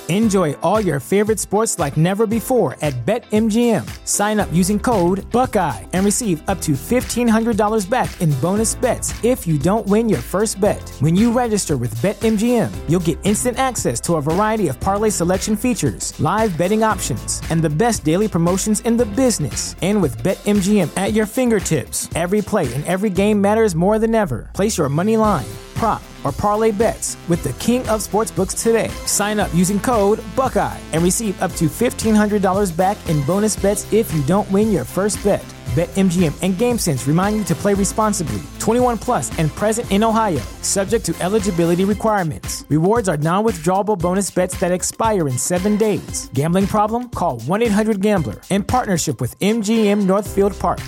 Enjoy all your favorite sports like never before at BetMGM. Sign up using code Buckeye and receive up to $1,500 back in bonus bets if you don't win your first bet. When you register with BetMGM, you'll get instant access to a variety of parlay selection features, live betting options, and the best daily promotions in the business. And with BetMGM at your fingertips, every play and every game matters more than ever. Place your money line, prop, or parlay bets with the king of sportsbooks today. Sign up using code Buckeye and receive up to $1,500 back in bonus bets if you don't win your first bet. BetMGM and GameSense remind you to play responsibly. 21 plus and present in Ohio, subject to eligibility requirements. Rewards are non-withdrawable bonus bets that expire in 7 days. Gambling problem? Call 1-800-GAMBLER. In partnership with MGM Northfield Park.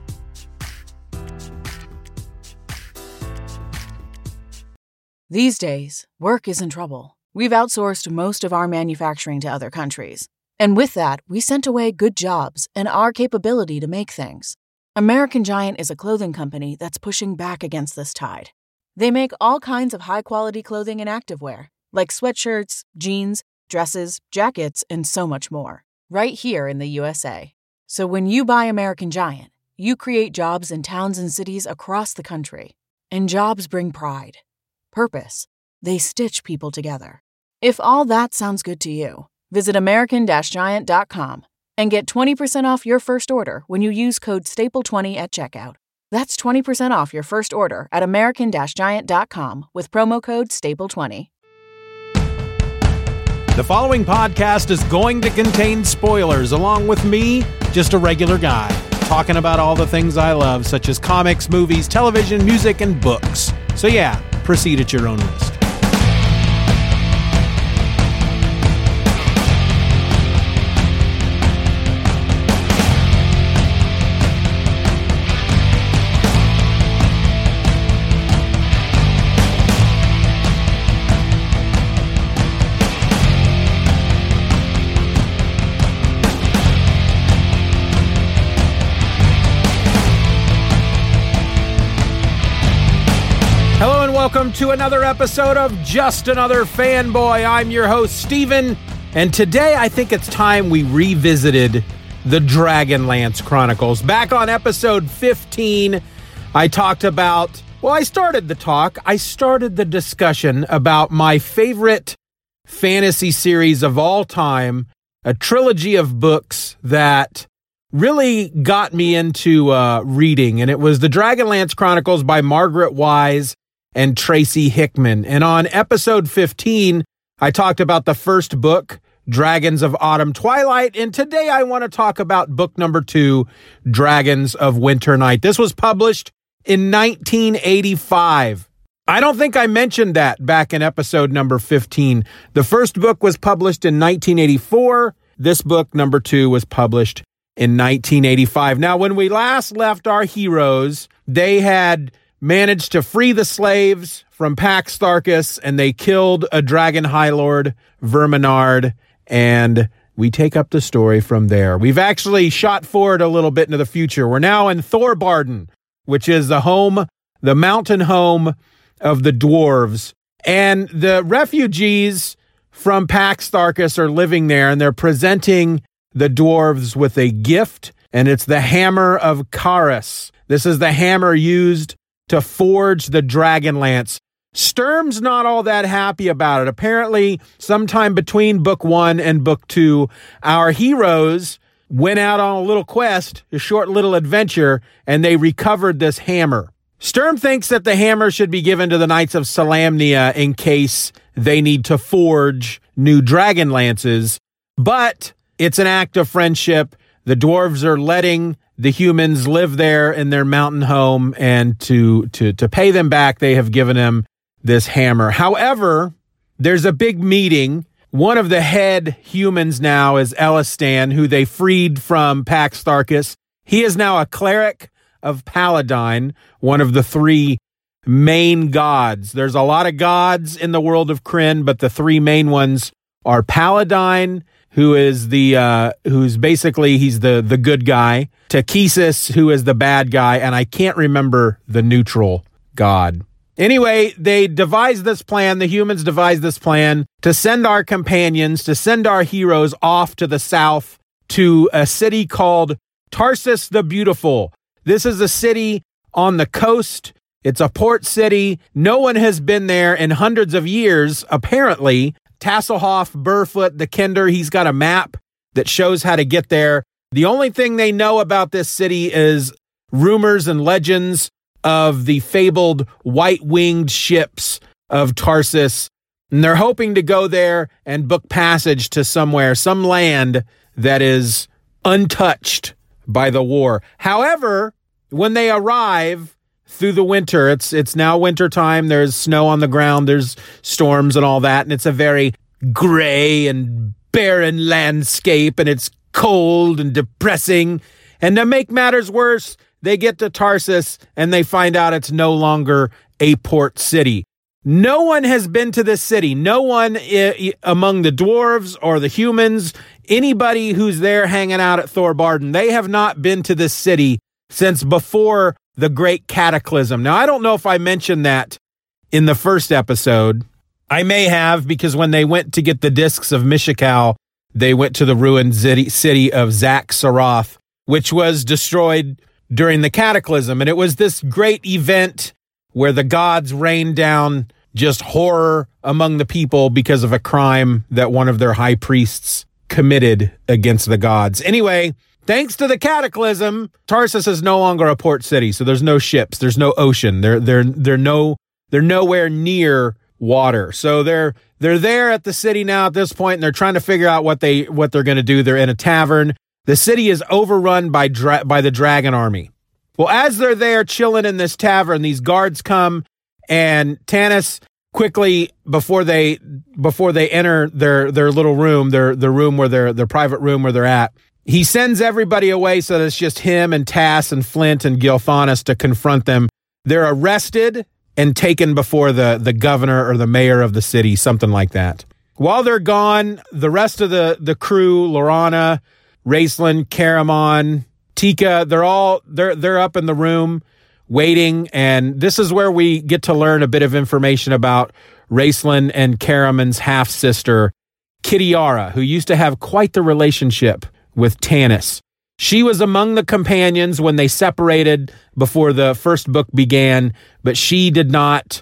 These days, work is in trouble. We've outsourced most of our manufacturing to other countries. And with that, we sent away good jobs and our capability to make things. American Giant is a clothing company that's pushing back against this tide. They make all kinds of high-quality clothing and activewear, like sweatshirts, jeans, dresses, jackets, and so much more, right here in the USA. So when you buy American Giant, you create jobs in towns and cities across the country. And jobs bring pride. Purpose. They stitch people together. If all that sounds good to you, visit American-Giant.com and get 20% off your first order when you use code STAPLE20 at checkout. That's 20% off your first order at American-Giant.com with promo code STAPLE20. The following podcast is going to contain spoilers, along with me, just a regular guy, talking about all the things I love, such as comics, movies, television, music, and books. So yeah, proceed at your own risk. Welcome to another episode of Just Another Fanboy. I'm your host, Steven, and today I think it's time we revisited the Dragonlance Chronicles. Back on episode 15, I talked about, I started the discussion about my favorite fantasy series of all time, a trilogy of books that really got me into reading, and it was the Dragonlance Chronicles by Margaret Wise and Tracy Hickman. And on episode 15, I talked about the first book, Dragons of Autumn Twilight, and today I want to talk about book number 2, Dragons of Winter Night. This was published in 1985. I don't think I mentioned that back in episode number 15. The first book was published in 1984. This book, number 2, was published in 1985. Now, when we last left our heroes, they had managed to free the slaves from Pax Tharkus, and they killed a dragon high lord, Verminard, and we take up the story from there. We've actually shot forward a little bit into the future. We're now in Thorbarden, which is the mountain home of the dwarves, and the refugees from Pax Tharkus are living there, and they're presenting the dwarves with a gift, and it's the Hammer of Karis. This is the hammer used to forge the Dragonlance. Sturm's not all that happy about it. Apparently, sometime between book 1 and book 2, our heroes went out on a little quest, a short little adventure, and they recovered this hammer. Sturm thinks that the hammer should be given to the Knights of Solamnia in case they need to forge new Dragonlances, but it's an act of friendship. The dwarves are letting the humans live there in their mountain home, and to pay them back, they have given them this hammer. However, there's a big meeting. One of the head humans now is Elistan, who they freed from Pax Tharkus. He is now a cleric of Paladine, one of the 3 main gods. There's a lot of gods in the world of Krynn, but the 3 main ones are Paladine, who is who's basically, he's the good guy, Takesis, who is the bad guy, and I can't remember the neutral god. Anyway, they devise this plan, the humans devise this plan to send our companions, to send our heroes off to the south to a city called Tarsus the Beautiful. This is a city on the coast. It's a port city. No one has been there in hundreds of years, apparently. Tasselhoff, Burfoot, the Kender, he's got a map that shows how to get there. The only thing they know about this city is rumors and legends of the fabled white-winged ships of Tarsus. And they're hoping to go there and book passage to somewhere, some land that is untouched by the war. However, when they arrive through the winter, it's now winter time. There's snow on the ground. There's storms and all that. And it's a very gray and barren landscape. And it's cold and depressing. And to make matters worse, they get to Tarsus and they find out it's no longer a port city. No one has been to this city. No one among the dwarves or the humans, anybody who's there hanging out at Thorbarden, they have not been to this city since before the Great Cataclysm. Now, I don't know if I mentioned that in the first episode. I may have, because when they went to get the discs of Mishakal, they went to the ruined city of Zak-Sarath, which was destroyed during the Cataclysm. And it was this great event where the gods rained down just horror among the people because of a crime that one of their high priests committed against the gods. Anyway, thanks to the Cataclysm, Tarsus is no longer a port city. So there's no ships, there's no ocean. They're nowhere near water. So they're there at the city now at this point, and they're trying to figure out what they're going to do. They're in a tavern. The city is overrun by the dragon army. Well, as they're there chilling in this tavern, these guards come, and Tanis quickly, before they enter their little room, their room where their private room where they're at, he sends everybody away so that it's just him and Tass and Flint and Gilthanas to confront them. They're arrested and taken before the governor or the mayor of the city, something like that. While they're gone, the rest of the crew, Laurana, Raistlin, Caramon, Tika, they're up in the room waiting, and this is where we get to learn a bit of information about Raistlin and Caramon's half-sister, Kitiara, who used to have quite the relationship with Tanis. She was among the companions when they separated before the first book began, but she did not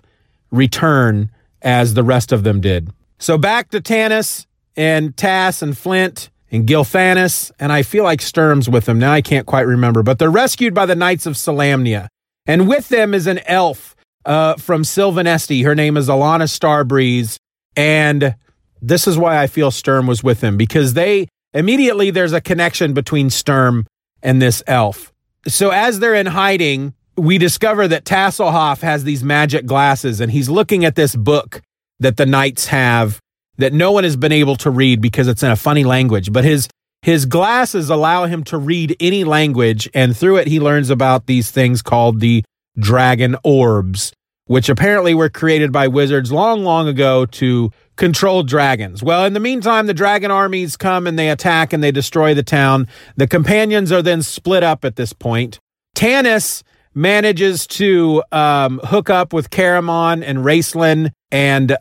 return as the rest of them did. So back to Tanis and Tass and Flint and Gilthanas, and I feel like Sturm's with them. Now I can't quite remember, but they're rescued by the Knights of Solamnia. And with them is an elf from Silvanesti. Her name is Alana Starbreeze, and this is why I feel Sturm was with them, because immediately there's a connection between Sturm and this elf. So as they're in hiding, we discover that Tasselhoff has these magic glasses, and he's looking at this book that the knights have that no one has been able to read because it's in a funny language. But his glasses allow him to read any language, and through it he learns about these things called the dragon orbs, which apparently were created by wizards long, long ago to control dragons. Well, in the meantime, the dragon armies come and they attack and they destroy the town. The companions are then split up at this point. Tanis manages to hook up with Caramon and Raistlin, and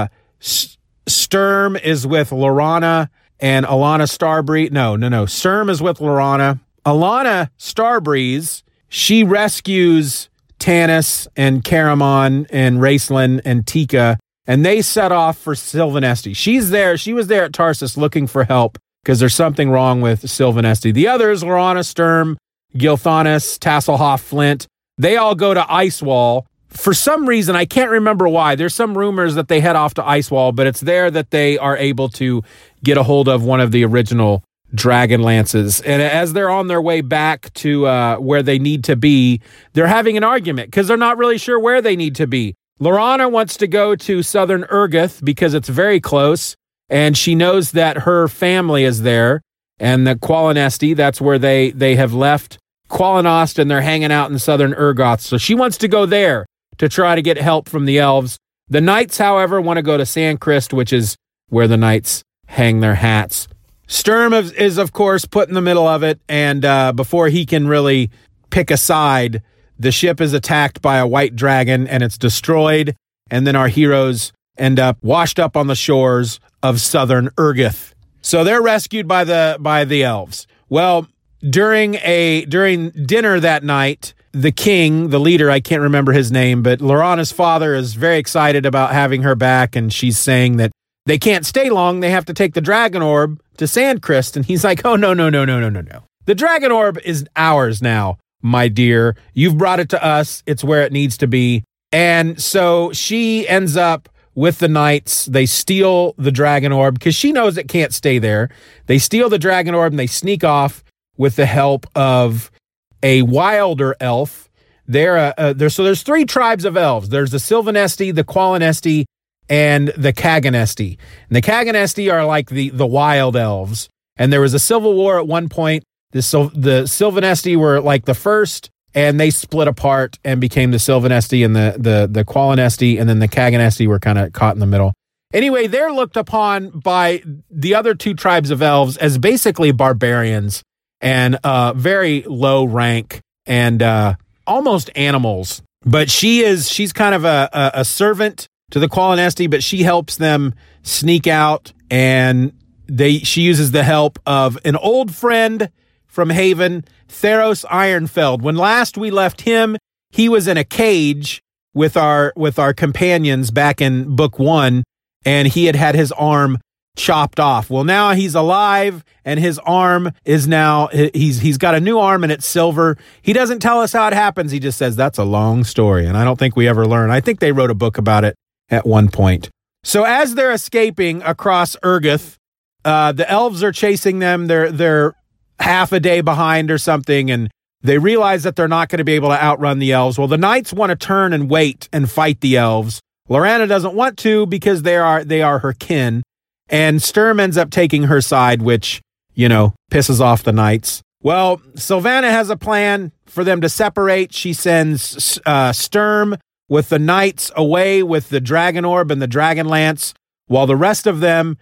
Sturm is with Laurana and Alana Starbreeze. No. Sturm is with Laurana. Alana Starbreeze, she rescues Tanis and Caramon and Raistlin and Tika, and they set off for Silvanesti. She was there at Tarsus looking for help because there's something wrong with Silvanesti. The others, Laurana, Sturm, Gilthanas, Tasselhoff, Flint, they all go to Icewall. For some reason, I can't remember why. There's some rumors that they head off to Icewall, but it's there that they are able to get a hold of one of the original dragon lances. And as they're on their way back to where they need to be, they're having an argument because they're not really sure where they need to be. Laurana wants to go to southern Urgoth because it's very close, and she knows that her family is there, and the Qualinesti, that's where they have left Qualinost, and they're hanging out in southern Urgoth. So she wants to go there to try to get help from the elves. The knights, however, want to go to Sandcrest, which is where the knights hang their hats. Sturm is, of course, put in the middle of it, and before he can really pick a side, the ship is attacked by a white dragon and it's destroyed. And then our heroes end up washed up on the shores of southern Urgith. So they're rescued by the elves. Well, during dinner that night, the king, the leader, I can't remember his name, but Laurana's father is very excited about having her back, and she's saying that they can't stay long. They have to take the dragon orb to Sandcrest. And he's like, oh, no. The dragon orb is ours now, my dear. You've brought it to us. It's where it needs to be. And so she ends up with the knights. They steal the dragon orb because she knows it can't stay there. They steal the dragon orb and they sneak off with the help of a wilder elf. So there's 3 tribes of elves. There's the Sylvanesti, the Qualinesti, and the Kaganesti. And the Kaganesti are like the wild elves. And there was a civil war at one point. The Sylvanesti were like the first, and they split apart and became the Sylvanesti and the Qualinesti, and then the Kaganesti were kind of caught in the middle. Anyway, they're looked upon by the other 2 tribes of elves as basically barbarians and very low rank and almost animals. But she's kind of a servant to the Qualinesti, but she helps them sneak out, and she uses the help of an old friend from Haven, Theros Ironfeld. When last we left him, he was in a cage with our companions back in book 1, and he had his arm chopped off. Well, now he's alive, and his arm is now, he's got a new arm, and it's silver. He doesn't tell us how it happens. He just says, that's a long story, and I don't think we ever learn. I think they wrote a book about it at one point. So as they're escaping across Urgith, the elves are chasing them. They're half a day behind or something, and they realize that they're not going to be able to outrun the elves. Well, the knights want to turn and wait and fight the elves. Laurana doesn't want to because they are her kin, and Sturm ends up taking her side, which, pisses off the knights. Well, Sylvana has a plan for them to separate. She sends Sturm with the knights away with the dragon orb and the dragon lance, while the rest of them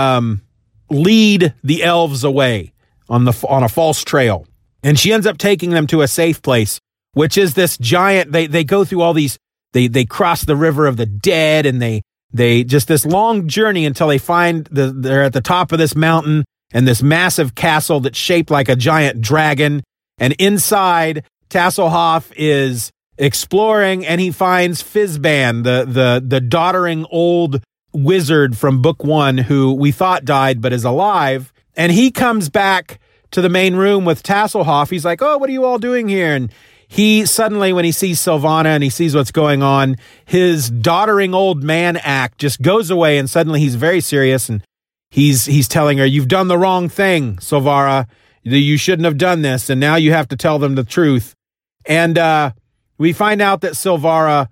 lead the elves away on a false trail. And she ends up taking them to a safe place, which is this giant, they go through all these, they cross the river of the dead, and they just this long journey until they find they're at the top of this mountain and this massive castle that's shaped like a giant dragon. And inside, Tasselhoff is exploring, and he finds Fizban, the doddering old wizard from book 1 who we thought died but is alive. And he comes back to the main room with Tasselhoff. He's like, oh, what are you all doing here? And he suddenly, when he sees Sylvana and he sees what's going on, his doddering old man act just goes away, and suddenly he's very serious, and he's telling her, you've done the wrong thing, Sylvara. You shouldn't have done this, and now you have to tell them the truth. And we find out that Sylvara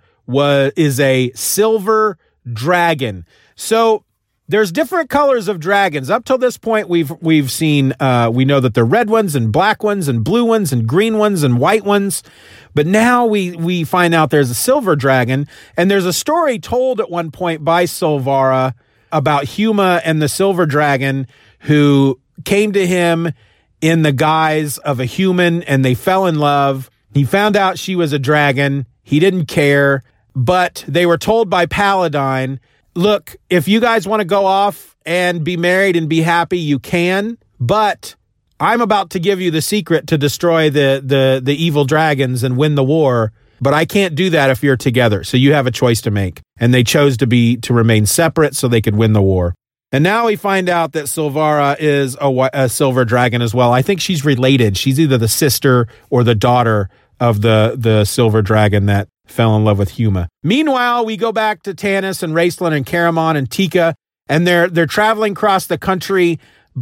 is a silver dragon. So there's different colors of dragons. Up till this point, we've seen, we know that they're red ones and black ones and blue ones and green ones and white ones. But now we find out there's a silver dragon, and there's a story told at one point by Sylvara about Huma and the silver dragon, who came to him in the guise of a human, and they fell in love. He found out she was a dragon. He didn't care, but they were told by Paladine, look, if you guys want to go off and be married and be happy, you can, but I'm about to give you the secret to destroy the evil dragons and win the war, but I can't do that if you're together, so you have a choice to make. And they chose to remain separate so they could win the war. And now we find out that Sylvara is a silver dragon as well. I think she's related. She's either the sister or the daughter of the silver dragon that fell in love with Huma. Meanwhile, we go back to Tanis and Raistlin and Caramon and Tika, and they're traveling across the country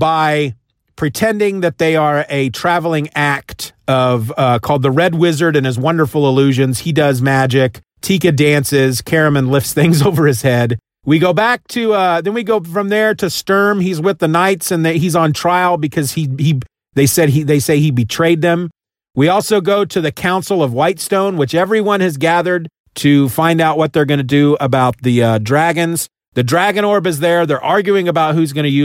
by pretending that they are a traveling act of called the Red Wizard and his wonderful illusions. He does magic. Tika dances. Caramon lifts things over his head. We go back to then we go from there to Sturm. He's with the knights, and he's on trial because they say he betrayed them. We also go to the Council of Whitestone, which everyone has gathered to find out what they're going to do about the dragons. The dragon orb is there. They're arguing about who's going to use it.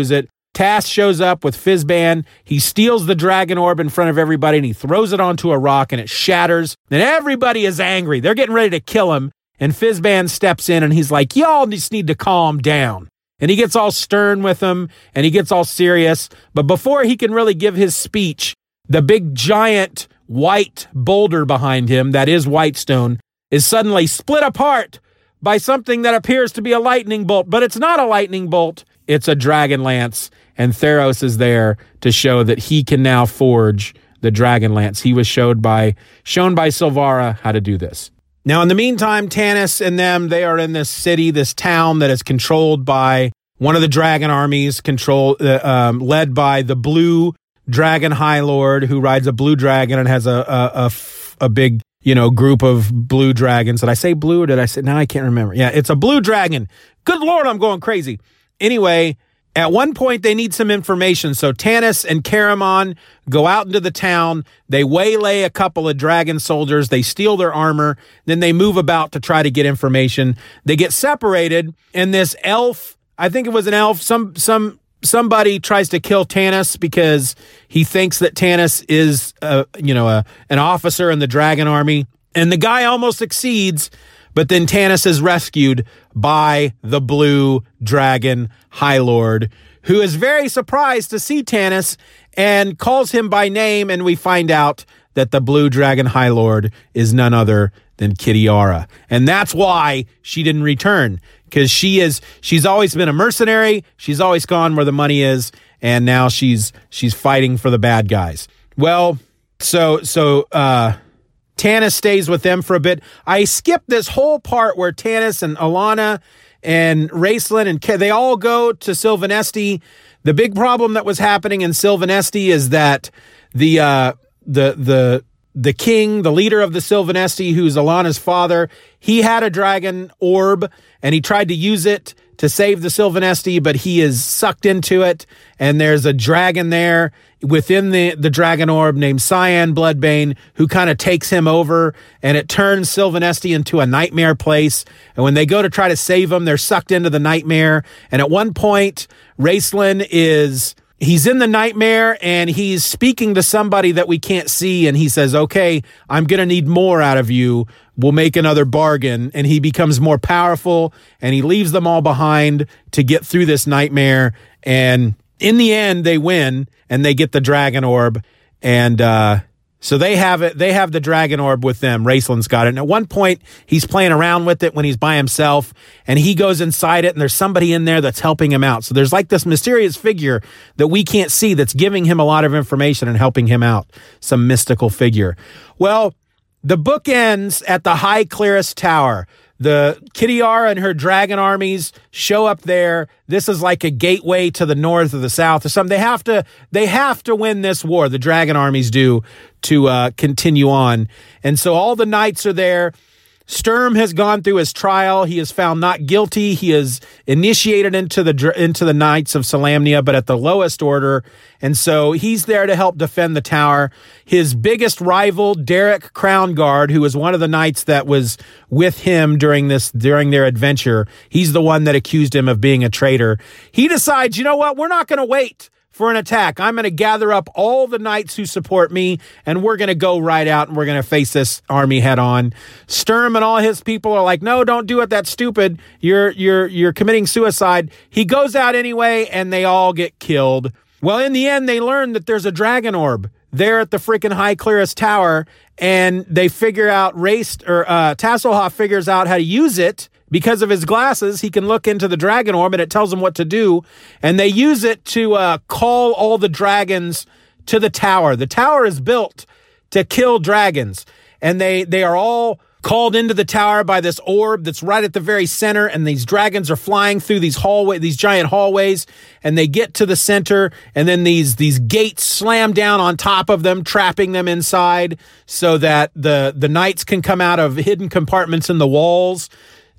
Tass shows up with Fizban. He steals the dragon orb in front of everybody and he throws it onto a rock and it shatters. And everybody is angry. They're getting ready to kill him. And Fizban steps in and he's like, y'all just need to calm down. And he gets all stern with them and he gets all serious. But before he can really give his speech, the big giant white boulder behind him, that is Whitestone, is suddenly split apart by something that appears to be a lightning bolt. But it's not a lightning bolt. It's a dragon lance. And Theros is there to show that he can now forge the dragon lance. He was shown by Silvara how to do this. Now, in the meantime, Tanis and them, they are in this city, this town that is controlled by one of the dragon armies, led by the blue dragon High Lord, who rides a blue dragon and has a big, group of blue dragons. Did I say blue or did I say? Now I can't remember. Yeah, it's a blue dragon. Good Lord, I'm going crazy. Anyway, at one point, they need some information. So Tanis and Caramon go out into the town. They waylay a couple of dragon soldiers. They steal their armor. Then they move about to try to get information. They get separated, and this elf, I think it was an elf, somebody tries to kill Tanis because he thinks that Tanis is, an officer in the dragon army. And the guy almost succeeds, but then Tanis is rescued by the blue dragon High Lord, who is very surprised to see Tanis and calls him by name. And we find out that the blue dragon High Lord is none other than Kitiara. And that's why she didn't return, because she's always been a mercenary. She's always gone where the money is. And now she's fighting for the bad guys. Well, so Tanis stays with them for a bit. I skipped this whole part where Tanis and Alanna and Raistlin and they all go to Sylvanesti. The big problem that was happening in Sylvanesti is that the king, the leader of the Sylvanesti, who's Alanna's father, he had a dragon orb and he tried to use it to save the Sylvanesti, but he is sucked into it. And there's a dragon there within the dragon orb named Cyan Bloodbane, who kind of takes him over, and it turns Sylvanesti into a nightmare place. And when they go to try to save him, they're sucked into the nightmare. And at one point, Raistlin he's in the nightmare and he's speaking to somebody that we can't see. And he says, okay, I'm going to need more out of you. We'll make another bargain. And he becomes more powerful and he leaves them all behind to get through this nightmare. And in the end, they win and they get the dragon orb. And, so they have it. They have the dragon orb with them. Raistlin's got it. And at one point, he's playing around with it when he's by himself, and he goes inside it, and there's somebody in there that's helping him out. So there's like this mysterious figure that we can't see that's giving him a lot of information and helping him out. Some mystical figure. Well, the book ends at the High Clerist's Tower. The Kitiara and her dragon armies show up there. This is like a gateway to the north or the south or something. They have to win this war. The dragon armies do to continue on. And so all the knights are there. Sturm has gone through his trial. He is found not guilty. He is initiated into the Knights of Solamnia, but at the lowest order. And so he's there to help defend the tower. His biggest rival, Derek Crownguard, who was one of the knights that was with him during their adventure, he's the one that accused him of being a traitor. He decides, you know what? We're not going to wait for an attack. I'm going to gather up all the knights who support me, and we're going to go right out, and we're going to face this army head on. Sturm and all his people are like, no, don't do it. That's stupid. You're committing suicide. He goes out anyway, and they all get killed. Well, in the end, they learn that there's a dragon orb there at the freaking High Clerist's Tower, and they figure out Tasslehoff figures out how to use it. Because of his glasses, he can look into the dragon orb and it tells him what to do. And they use it to call all the dragons to the tower. The tower is built to kill dragons. And they are all called into the tower by this orb that's right at the very center. And these dragons are flying through these giant hallways. And they get to the center. And then these gates slam down on top of them, trapping them inside so that the knights can come out of hidden compartments in the walls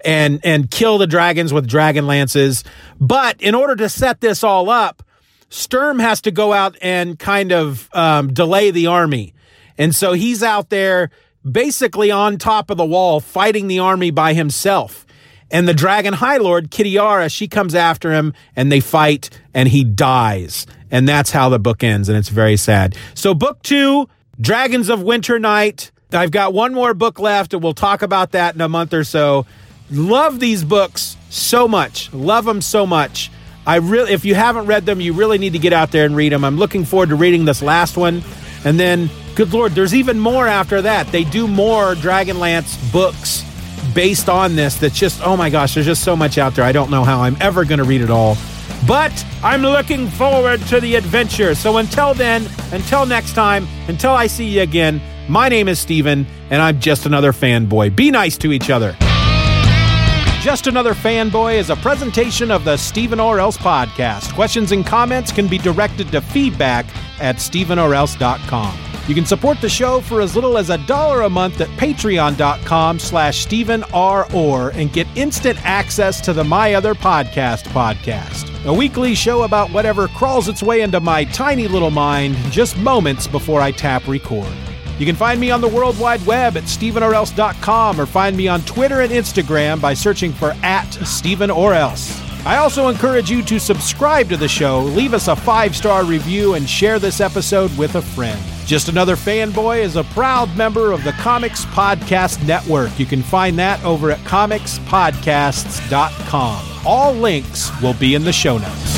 and kill the dragons with dragon lances. But in order to set this all up, Sturm has to go out and kind of delay the army. And so he's out there basically on top of the wall fighting the army by himself. And the Dragon High Lord, Kitiara, she comes after him and they fight and he dies. And that's how the book ends. And it's very sad. So book 2, Dragons of Winter Night. I've got one more book left and we'll talk about that in a month or so. Love these books so much. Love them so much. If you haven't read them, you really need to get out there and read them. I'm looking forward to reading this last one. And then, good Lord, there's even more after that. They do more Dragonlance books based on this. That's just, oh my gosh, there's just so much out there. I don't know how I'm ever going to read it all. But I'm looking forward to the adventure. So until then, until next time, until I see you again, my name is Steven, and I'm just another fanboy. Be nice to each other. Just Another Fanboy is a presentation of the Stephen or Else podcast. Questions and comments can be directed to feedback@StephenOrElse.com. You can support the show for as little as $1 a month at patreon.com/StephenROr and get instant access to the My Other podcast, a weekly show about whatever crawls its way into my tiny little mind just moments before I tap record. You can find me on the World Wide Web at StephenOrElse.com or find me on Twitter and Instagram by searching for @StephenOrElse. I also encourage you to subscribe to the show, leave us a 5-star review, and share this episode with a friend. Just Another Fanboy is a proud member of the Comics Podcast Network. You can find that over at comicspodcasts.com. All links will be in the show notes.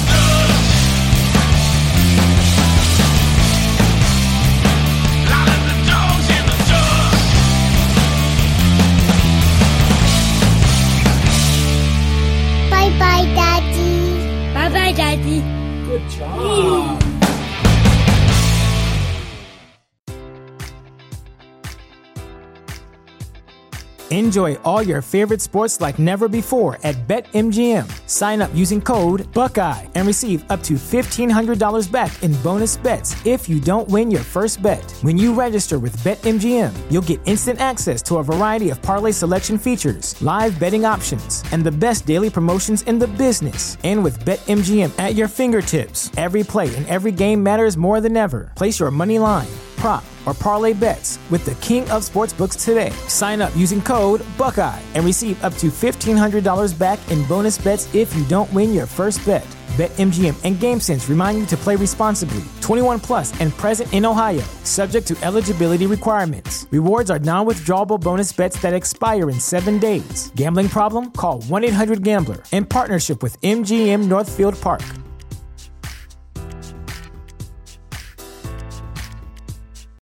Bye-bye, Daddy. Bye-bye, Daddy. Good job. Enjoy all your favorite sports like never before at BetMGM. Sign up using code Buckeye and receive up to $1,500 back in bonus bets if you don't win your first bet. When you register with BetMGM, you'll get instant access to a variety of parlay selection features, live betting options, and the best daily promotions in the business. And with BetMGM at your fingertips, every play and every game matters more than ever. Place your money line, prop, or parlay bets with the king of sportsbooks today. Sign up using code Buckeye and receive up to $1,500 back in bonus bets if you don't win your first bet. BetMGM and GameSense remind you to play responsibly. 21 plus and present in Ohio, subject to eligibility requirements. Rewards are non-withdrawable bonus bets that expire in 7 days. Gambling problem? Call 1-800-GAMBLER in partnership with MGM Northfield Park.